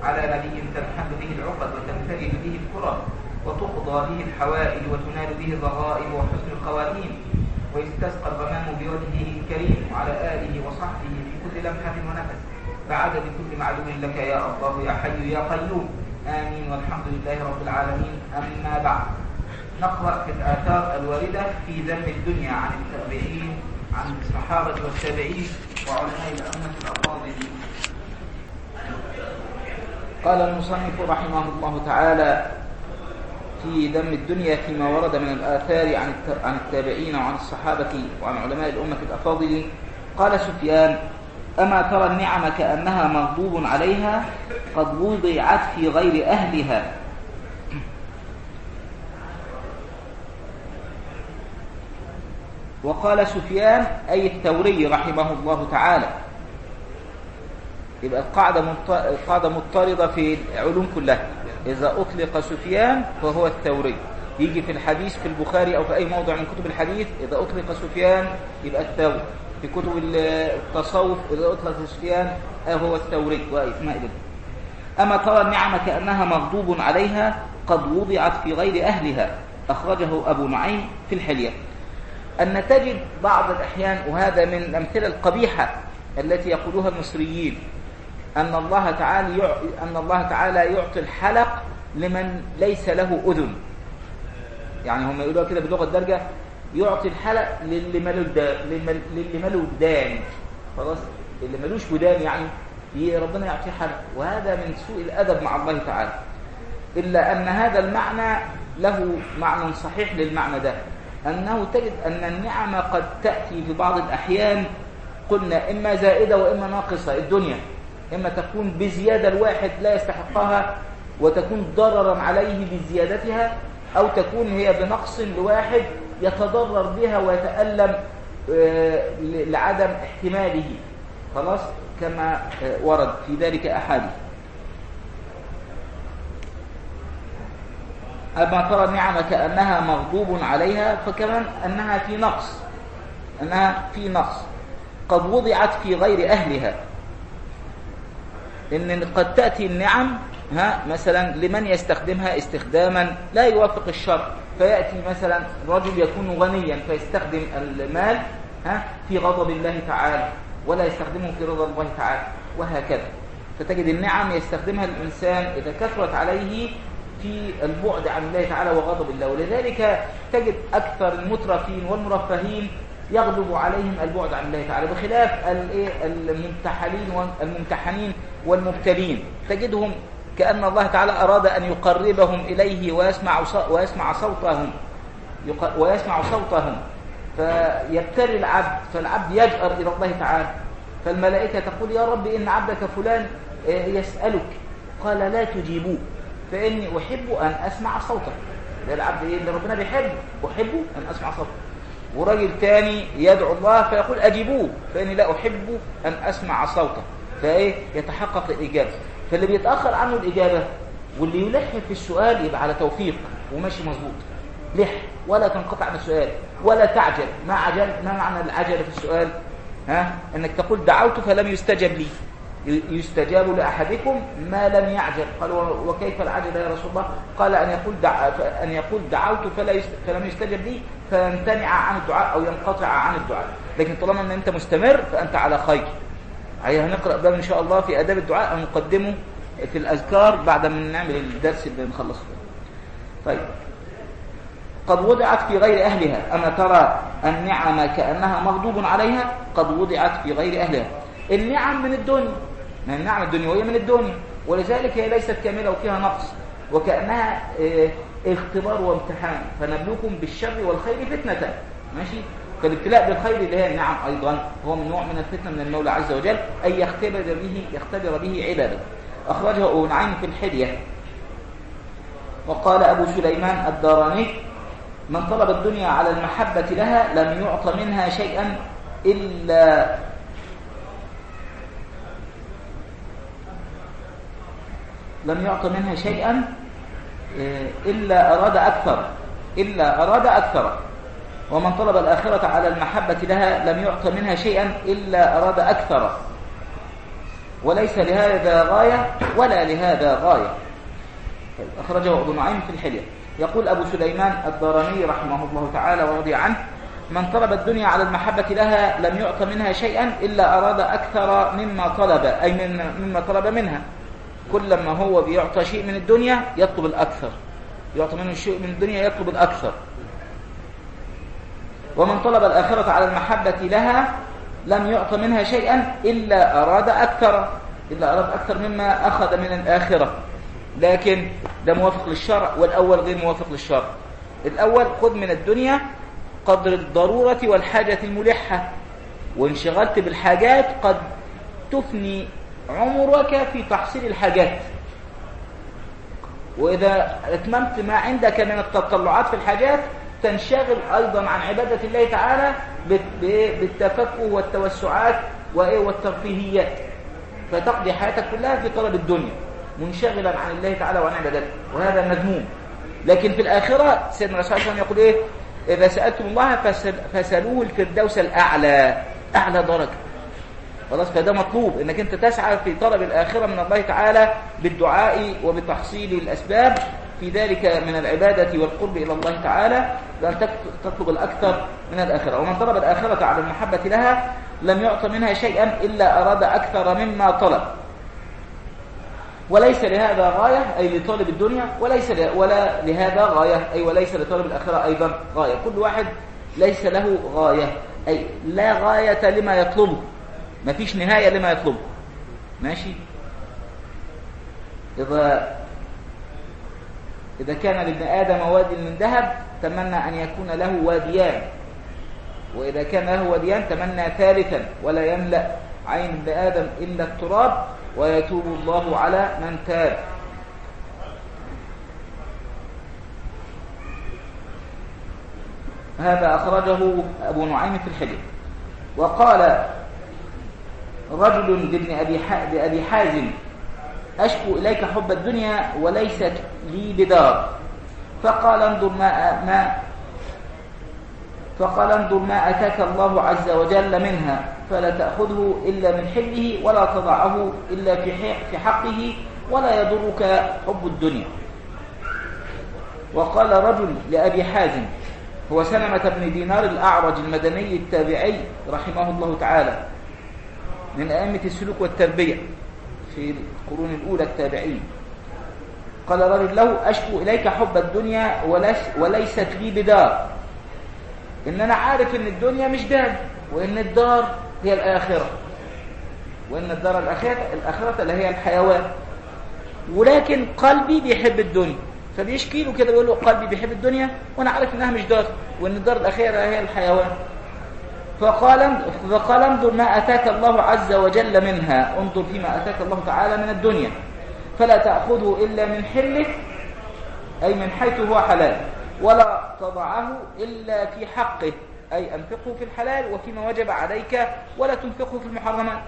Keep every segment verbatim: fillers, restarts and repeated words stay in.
على نبي تنحل به العقد وتنفرج به الكرب وتقضى به الحوائج وتنال به الرغائب وحسن الخواتيم، ويستسقى الغمام بوجهه الكريم وعلى آله وصحبه في كل لمحة ونفس بعدد كل معلوم لك يا الله يا حي يا قيوم. آمين والحمد لله رب العالمين. أما بعد، نقرأ في الآثار الواردة في ذم الدنيا عن التابعين، عن الصحابة والتابعين وعلماء الأمة الأفاضل. قال المصنف رحمه الله تعالى في ذم الدنيا فيما ورد من الآثار عن التابعين وعن الصحابة وعن علماء الأمة الأفاضل. قال سفيان: أما ترى النعم كأنها مغضوب عليها قد وضعت في غير أهلها. وقال سفيان أي الثوري رحمه الله تعالى. يبقى القاعدة القاعدة مضطردة في العلوم كلها، إذا أطلق سفيان فهو الثوري. يجي في الحديث في البخاري أو في أي موضع من كتب الحديث إذا أطلق سفيان يبقى الثوري. في كتب التصوف إذا أطلق سفيان هو الثوري وإسماء ابن. أما ترى النعم كأنها مغضوب عليها قد وضعت في غير أهلها. أخرجه أبو نعيم في الحلية. أن تجد بعض الأحيان، وهذا من الأمثلة القبيحة التي يقولها المصريين، أن الله تعالى يع... أن الله تعالى يعطي الحلق لمن ليس له أذن. يعني هم يقولوا كده بلغة درجة، يعطي الحلق للي ملو للي ملو ودان. خلاص، اللي ملوش ودان يعني ربنا يعطيه حلق، وهذا من سوء الأدب مع الله تعالى. إلا أن هذا المعنى له معنى صحيح للمعنى ده، أنه تجد أن النعمة قد تأتي في بعض الأحيان قلنا إما زائدة وإما ناقصة. الدنيا إما تكون بزيادة الواحد لا يستحقها وتكون ضررا عليه بزيادتها، أو تكون هي بنقص لواحد يتضرر بها ويتألم لعدم احتماله. خلاص، كما ورد في ذلك أحاديث. أما ترى النعمة كأنها مغضوب عليها، فكمان أنها في نقص، أنها في نقص قد وضعت في غير أهلها. إن قد تأتي النعم ها مثلا لمن يستخدمها استخداما لا يوافق الشرع، فيأتي مثلا رجل يكون غنيا فيستخدم المال ها في غضب الله تعالى ولا يستخدمه في رضا الله تعالى، وهكذا. فتجد النعم يستخدمها الإنسان إذا كثرت عليه في البعد عن الله تعالى وغضب الله. ولذلك تجد أكثر المترفين والمرفهين يغضب عليهم البعد عن الله تعالى، بخلاف الممتحنين والممتحنين والمبتلين. تجدهم كأن الله تعالى أراد أن يقربهم إليه ويسمع ويسمع صوتهم ويسمع صوتهم فيبتلي العبد، فالعبد يجأر إلى الله تعالى، فالملائكة تقول: يا رب إن عبدك فلان يسألك، قال: لا تجيبوه فإني أحب أن أسمع صوتك. ده العبد إيه اللي ربنا بيحبه، أحب أن أسمع صوتك. ورجل تاني يدعو الله فيقول: أجيبوه فإني لا أحب أن أسمع صوته، فإيه يتحقق الإجابة. فاللي بيتأخر عنه الإجابة واللي يلح في السؤال يبقى على توفيق وماشي مظبوط. لح ولا تنقطع عن السؤال ولا تعجل. ما عجل ما معنى العجلة في السؤال؟ ها انك تقول: دعوت فلم يستجب لي. يستجاب لأحدكم ما لم يعجل. قال: وكيف العجل يا رسول الله؟ قال: أن يقول دع... أن يقول دعوت فلا يست... فلم يستجب لي فيمتنع عن الدعاء أو ينقطع عن الدعاء. لكن طالما أن أنت مستمر فأنت على خير. هيا هنقرأ باب إن شاء الله في آداب الدعاء، نقدمه في الأذكار بعد ما نعمل الدرس اللي نخلصه. طيب، قد وضعت في غير أهلها. أما ترى النعم كأنها مغضوب عليها قد وضعت في غير أهلها. النعم من الدنيا، من النعم الدنيوية من الدنيا، ولذلك هي ليست كاملة وفيها نقص، وكأنها اختبار وامتحان. فنبلوكم بالشر والخير فتنة. ماشي. فالابتلاء بالخير اللي هي النعم أيضا هو من نوع من الفتنة من المولى عز وجل، أن يختبر به يختبر به عباده. أخرجه أبو نعيم في الحلية. وقال أبو سليمان الداراني: من طلب الدنيا على المحبة لها لم يعط منها شيئا إلا لم يعط منها شيئا إلا أراد أكثر إلا أراد أكثر ومن طلب الآخرة على المحبة لها لم يعط منها شيئا إلا أراد أكثر. وليس لهذا غاية ولا لهذا غاية. طيب أخرجه أبو نعيم في الحلية. يقول أبو سليمان الدارمي رحمه الله تعالى ورضي عنه: من طلب الدنيا على المحبة لها لم يعط منها شيئا إلا أراد أكثر مما طلب، أي من مما طلب منها. كلما هو بيعطى شيء من الدنيا يطلب الأكثر، يعطى منه شيء من الدنيا يطلب الأكثر. ومن طلب الآخرة على المحبة لها لم يعط منها شيئا إلا أراد أكثر، إلا أراد أكثر مما أخذ من الآخرة. لكن ده موافق للشرع، والأول غير موافق للشرع. الأول خذ من الدنيا قدر الضرورة والحاجة الملحة، وانشغلت بالحاجات قد تفني عمرك في تحصيل الحاجات. وإذا اتممت ما عندك من التطلعات في الحاجات تنشغل أيضا عن عبادة الله تعالى بالتفكه والتوسعات والترفيهيات، فتقضي حياتك كلها في طلب الدنيا منشغلا عن الله تعالى وعن عبادته، وهذا مذموم. لكن في الآخرة سيدنا الرسول صلى الله عليه وسلم يقول إيه؟ إذا سألتم الله فسألوه الفردوس الأعلى، أعلى درجة. خلاص، فده مطلوب انك انت تسعى في طلب الآخرة من الله تعالى بالدعاء وبتحصيل الأسباب في ذلك من العبادة والقرب إلى الله تعالى، لأن تطلب الأكثر من الآخرة. ومن طلب الآخرة على المحبة لها لم يعط منها شيئا إلا أراد أكثر مما طلب. وليس لهذا غاية، أي لطالب الدنيا، وليس ولا لهذا غاية، أي وليس لطالب الآخرة أيضا غاية. كل واحد ليس له غاية، أي لا غاية لما يطلبه، ما فيش نهاية لما يطلبه. ماشي. إذا إذا كان لابن آدم واد من ذهب تمنى أن يكون له واديان، وإذا كان له واديان تمنى ثالثا، ولا يملأ عين ابن آدم إلا التراب ويتوب الله على من تاب. هذا أخرجه أبو نعيم في الحلية. وقال رجل لابن أبي حازم: أشكو إليك حب الدنيا وليست لي بدار. فقال انظر ما, ما فقال انظر ما أتاك الله عز وجل منها، فلا تأخذه إلا من حله ولا تضعه إلا في حقه، ولا يضرك حب الدنيا. وقال رجل لأبي حازم، هو سلمة بن دينار الأعرج المدني التابعي رحمه الله تعالى، من أئمة السلوك والتربية في القرون الأولى التابعين. قال رجل له: أشكو إليك حب الدنيا وليست لي بدار. إن أنا عارف إن الدنيا مش دار، وإن الدار هي الآخرة، وإن الدار الآخرة الآخرة اللي هي الحيوان، ولكن قلبي بيحب الدنيا. فبيشكي له كده، بيقول له: قلبي بيحب الدنيا وأنا عارف إنها مش دار، وإن الدار الآخرة هي الحيوان. فقال فقال انظر ما أتاك الله عز وجل منها، انظر فيما أتاك الله تعالى من الدنيا، فلا تأخذه إلا من حله، أي من حيث هو حلال، ولا تضعه إلا في حقه، أي أنفقه في الحلال وفيما وجب عليك، ولا تنفقه في المحرمات.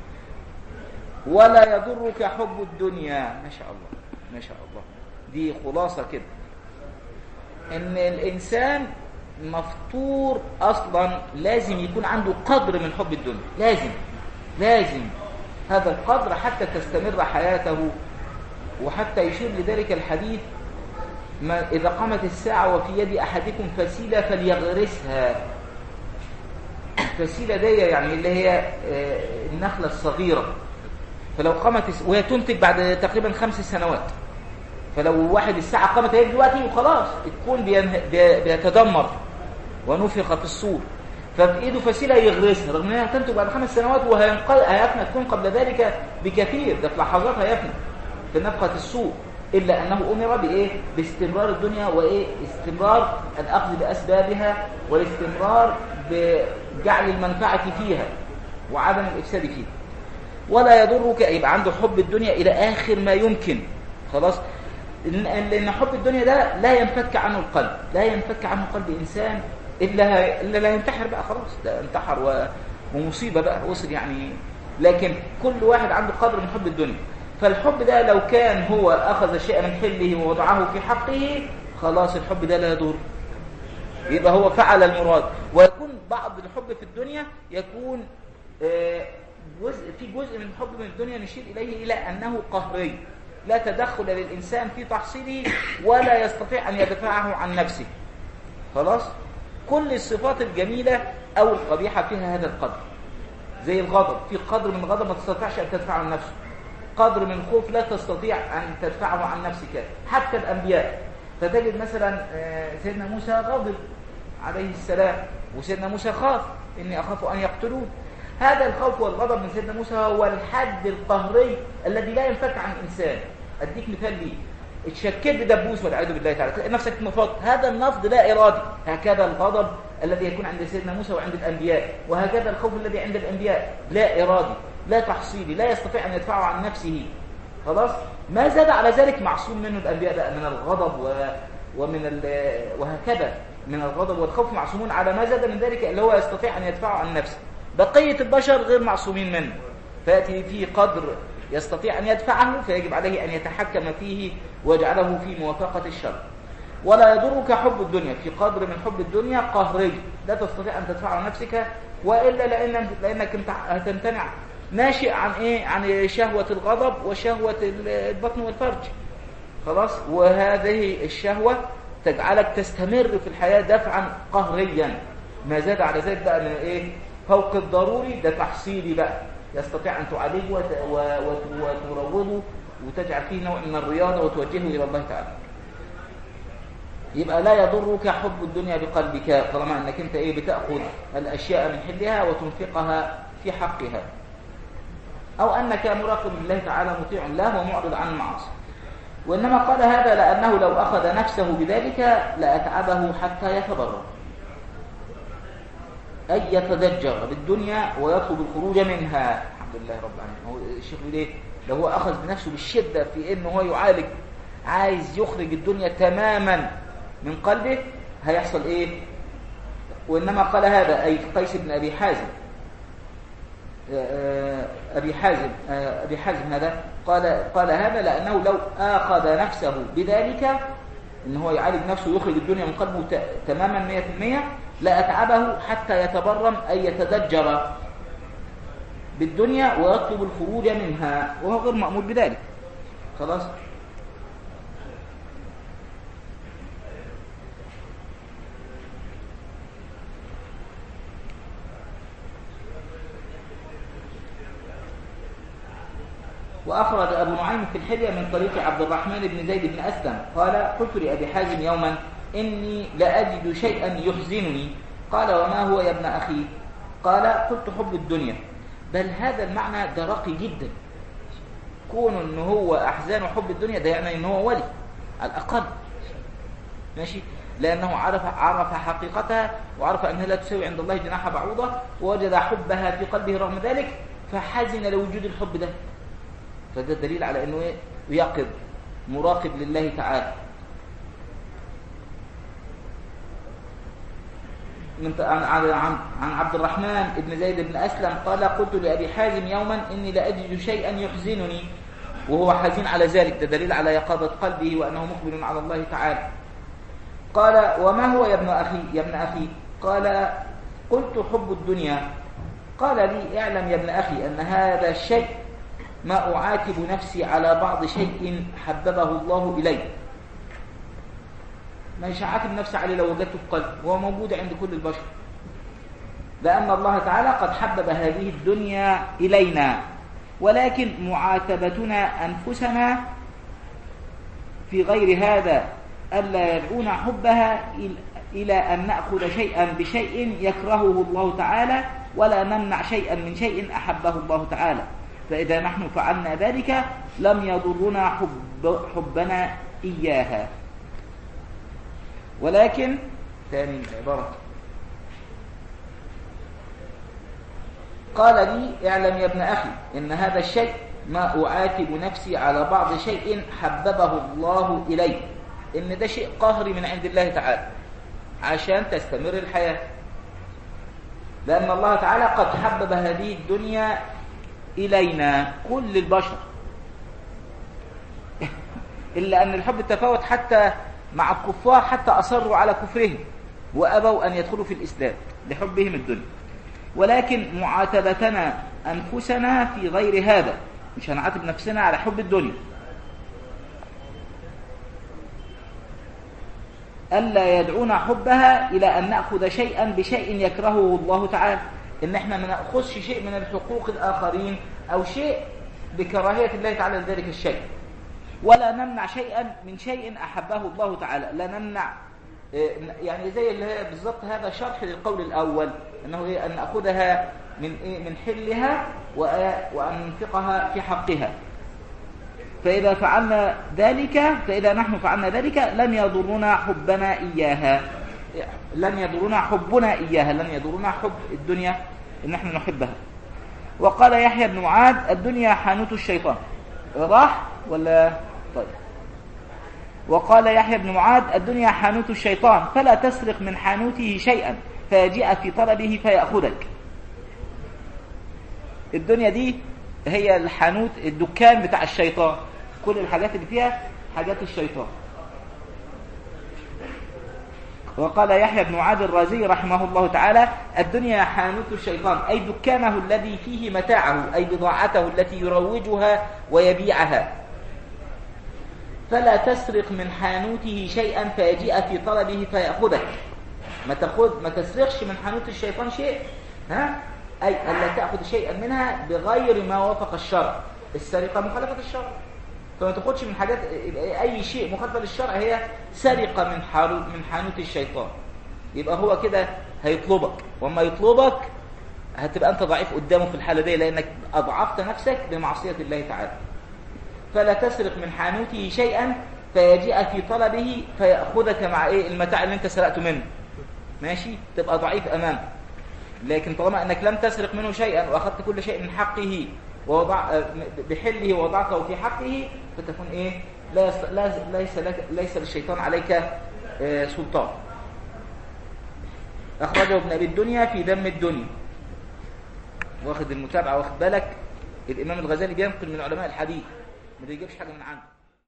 ولا يضرك حب الدنيا. ما شاء الله ما شاء الله، دي خلاصة كده، إن الإنسان مفطور أصلا لازم يكون عنده قدر من حب الدنيا، لازم لازم هذا القدر حتى تستمر حياته. وحتى يشير لذلك الحديث: ما إذا قامت الساعة وفي يد أحدكم فسيلة فليغرسها. فسيلة دي يعني اللي هي النخلة الصغيرة، فلو قامت وهي تنتج بعد تقريبا خمس سنوات، فلو واحد الساعة قامت هي دلوقتي وخلاص الكون بيتدمر ونفخ في الصور، ففي ايده فسيلة يغرسها، رغم انها تنتج بعد خمس سنوات وهيفنى الكون قبل ذلك بكثير، ده في لحظات هيفنى في نفخة الصور، إلا أنه أمر بإيه؟ باستمرار الدنيا، وإيه؟ استمرار الأخذ بأسبابها، والاستمرار بجعل المنفعة فيها وعدم الإفساد فيها. ولا يضرك، يبقى عنده حب الدنيا إلى آخر ما يمكن. خلاص، لأن حب الدنيا ده لا ينفك عنه القلب، لا ينفك عنه قلب إنسان إلا إلا لا ينتحر بقى، خلاص ده انتحر ومصيبة بقى وصل يعني. لكن كل واحد عنده قدر من حب الدنيا، فالحب ده لو كان هو أخذ شيئا من حله ووضعه في حقه، خلاص الحب ده لا يضر، يبقى هو فعل المراد. ويكون بعض الحب في الدنيا يكون جزء في جزء من الحب من الدنيا نشير إليه إلى أنه قهري، لا تدخل للإنسان في تحصيله ولا يستطيع أن يدفعه عن نفسه. خلاص؟ كل الصفات الجميلة أو القبيحة فيها هذا القدر. زي الغضب، في قدر من الغضب ما تستطيعش أن تدفعه عن نفسه، قدر من الخوف لا تستطيع أن تدفعه عن نفسك. حتى الأنبياء فتجد مثلا سيدنا موسى غضب عليه السلام، وسيدنا موسى خاف إني أخاف أن يقتلون. هذا الخوف والغضب من سيدنا موسى هو الحد القهري الذي لا ينفك عن إنسان. أديك مثال ليه، اتشكيت بدبوس والعياذ بالله تعالى، تلاقي نفسك نفضت، هذا النفض لا إرادي. هكذا الغضب الذي يكون عند سيدنا موسى وعند الأنبياء، وهكذا الخوف الذي عند الأنبياء لا إرادي لا تحصيلي، لا يستطيع أن يدفعه عن نفسه. خلاص؟ ما زاد على ذلك معصوم منه الأنبياء بقى من الغضب و... ومن ال... وهكذا من الغضب والخوف معصومون على ما زاد من ذلك اللي هو يستطيع أن يدفعه عن نفسه. بقية البشر غير معصومين منه، فيأتي فيه قدر يستطيع أن يدفعه فيجب عليه أن يتحكم فيه ويجعله في موافقة الشر. ولا يضرك حب الدنيا، في قدر من حب الدنيا قهري لا تستطيع أن تدفعه عن نفسك، وإلا لأن لأنك انت هتمتنع ناشئ عن إيه؟ عن شهوة الغضب وشهوة البطن والفرج. خلاص؟ وهذه الشهوة تجعلك تستمر في الحياة دفعا قهريا. ما زاد على ذلك بقى من إيه؟ فوق الضروري ده تحصيلي بقى، يستطيع أن تعالجه وتروضه وتجعل فيه نوع من الرياضة وتوجهه إلى الله تعالى. يبقى لا يضرك حب الدنيا بقلبك طالما أنك أنت إيه بتأخذ الأشياء من حلها وتنفقها في حقها، أو أنك مراقب لله تعالى مطيع له ومعرض عن المعاصي. وإنما قال هذا لأنه لو أخذ نفسه بذلك لأتعبه حتى يتضرر، أي يتدجر بالدنيا ويطلب الخروج منها. الحمد لله رب العالمين. هو الشيخ بيقول إيه؟ لو هو أخذ بنفسه بالشدة في إنه هو يعالج، عايز يخرج الدنيا تماما من قلبه، هيحصل إيه؟ وإنما قال هذا أي قيس بن أبي حازم أبي حازم أبي حازم هذا قال قال هذا لأنه لو أخذ نفسه بذلك، إن هو يعالج نفسه ويخرج الدنيا من قلبه تماما مئة في المئة، لأتعبه حتى يتبرم أي يتدجر بالدنيا ويطلب الخروج منها، وهو غير مأمور بذلك. خلاص؟ وأخرج أبو نعيم في الحلية من طريق عبد الرحمن بن زيد بن أسلم قال قلت لأبي حازم يوما إني لأجد شيئا يحزنني. قال وما هو يا ابن أخي؟ قال قلت حب الدنيا. بل هذا المعنى ده راقي جدا، كون إن هو أحزان وحب الدنيا ده يعني إن هو ولي على الأقل، ماشي، لأنه عرف عرف حقيقتها وعرف أنها لا تساوي عند الله جناح بعوضة، ووجد حبها في قلبه رغم ذلك فحزن لوجود الحب ده. فده دليل على أنه يقظ مراقب لله تعالى. من عن عن عن عبد الرحمن بن زيد بن أسلم قال قلت لأبي حازم يوما إني لأجد شيئا يحزنني، وهو حزين على ذلك، ده دليل على يقظة قلبه وأنه مقبل على الله تعالى. قال وما هو يا ابن أخي يا ابن أخي؟ قال قلت حب الدنيا. قال لي اعلم يا ابن أخي أن هذا الشيء ما أعاتب نفسي على بعض شيء حببه الله إلي. مش أعاتب نفسي عليه لو وجدته في قلبي، هو موجود عند كل البشر، لأن الله تعالى قد حبب هذه الدنيا إلينا، ولكن معاتبتنا أنفسنا في غير هذا ألا يدعونا حبها إلى أن نأخذ شيئا بشيء يكرهه الله تعالى، ولا نمنع شيئا من شيء أحبه الله تعالى. فإذا نحن فعلنا ذلك لم يضرنا حب حبنا إياها. ولكن ثاني العبارة قال لي اعلم يا ابن أخي إن هذا الشيء ما أعاتب نفسي على بعض شيء حببه الله إلي، إن ده شيء قهري من عند الله تعالى عشان تستمر الحياة، لأن الله تعالى قد حبب هذه الدنيا إلينا كل البشر إلا أن الحب تفاوت حتى مع الكفار، حتى أصروا على كفرهم وأبوا أن يدخلوا في الإسلام لحبهم الدنيا. ولكن معاتبتنا أنفسنا في غير هذا، مش هنعاتب نفسنا على حب الدنيا. ألا يدعونا حبها إلى أن نأخذ شيئا بشيء يكرهه الله تعالى، إن إحنا ما نأخذش شيء من الحقوق الآخرين أو شيء بكراهية الله تعالى لذلك الشيء، ولا نمنع شيئا من شيء أحبه الله تعالى، لا نمنع. يعني زي اللي هي بالضبط هذا شرح للقول الأول، أنه إيه؟ أن نأخذها من إيه؟ من حلها وأن ننفقها في حقها. فإذا فعلنا ذلك فإذا نحن فعلنا ذلك لن يضرنا حبنا إياها، لن يضرنا حبنا إياها، لن يضرنا حب الدنيا إن نحن نحبها. وقال يحيى بن معاذ الدنيا حانوت الشيطان. راح ولا طيب؟ وقال يحيى بن معاذ الدنيا حانوت الشيطان فلا تسرق من حانوته شيئا فيجيء في طلبه فيأخذك. الدنيا دي هي الحانوت، الدكان بتاع الشيطان، كل الحاجات اللي فيها حاجات الشيطان. وقال يحيى بن معاذ الرازي رحمه الله تعالى الدنيا حانوت الشيطان، أي دكانه الذي فيه متاعه، أي بضاعته التي يروجها ويبيعها. فلا تسرق من حانوته شيئا فيجيء في طلبه فيأخذك. ما تاخذ ما تسرقش من حانوت الشيطان شيء، ها؟ أي ألا تأخذ شيئا منها بغير ما وافق الشرع. السرقة مخالفة الشرع، فما تاخذش من حاجات أي شيء مخالفة للشرع هي سرقة من من حانوت الشيطان. يبقى هو كده هيطلبك، وما يطلبك هتبقى أنت ضعيف قدامه في الحالة دي، لأنك أضعفت نفسك بمعصية الله تعالى. فلا تسرق من حانوته شيئا فيجيء في طلبه فيأخذك مع إيه؟ المتاع اللي أنت سرقته منه، ماشي؟ تبقى ضعيف أمامه. لكن طالما أنك لم تسرق منه شيئا وأخذت كل شيء من حقه ووضع بحله ووضعته في حقه، فتكون إيه؟ ليس لك ليس للشيطان عليك سلطان. أخرجه ابن أبي الدنيا في ذم الدنيا. واخد المتابعة، واخد بالك؟ الإمام الغزالي بينقل من علماء الحديث، ما بيجيبش حاجة من عنده.